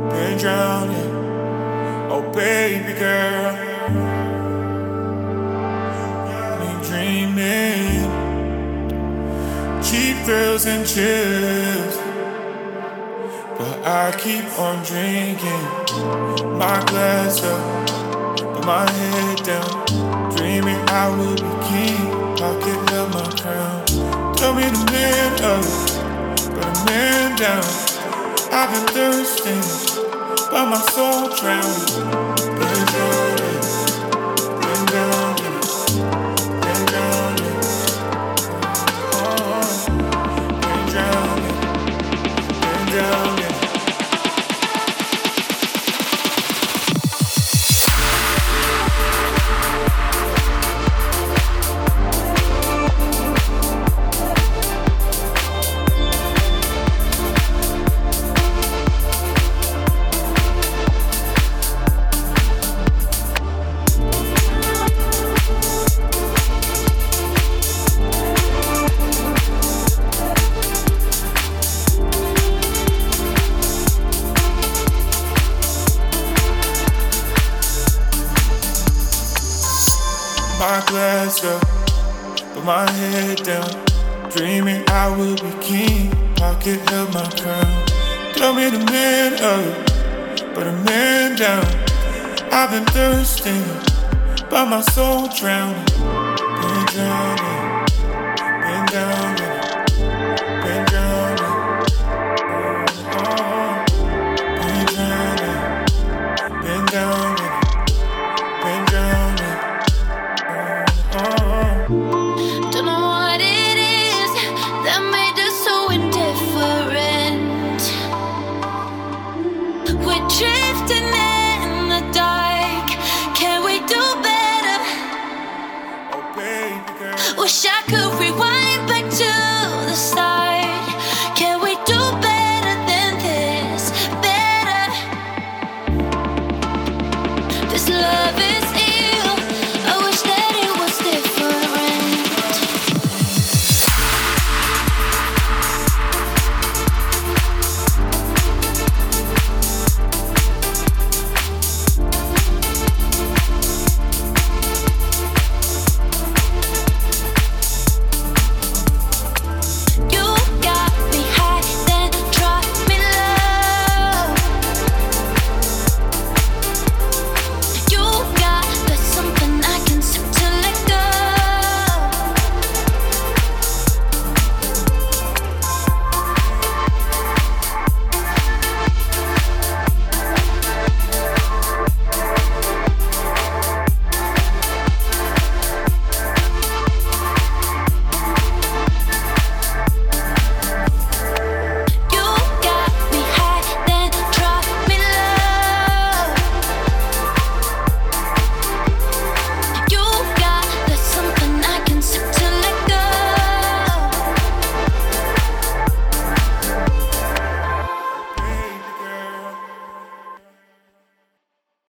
been drowning. Oh, baby girl, me dreaming, cheap thrills and chills, but I keep on drinking. My glass up, put my head down, dreaming I will be king, pocket held my crown. Tell me the man up, but a man down. I've been thirsting, but my soul drowning. Been drowning, been drowning, been drowning. Oh, been drowning, been drowning. My glass up, put my head down, dreaming I will be king, pocket held my crown. Tell me the man up, but a man down. I've been thirsting, but my soul drowning. Been drowning, been drowning, been drowning. Oh, been drowning, been drowning, been drowning. Don't know what it is that made us so indifferent. We're drifting in the dark. Can we do better? Oh, baby girl. Wish I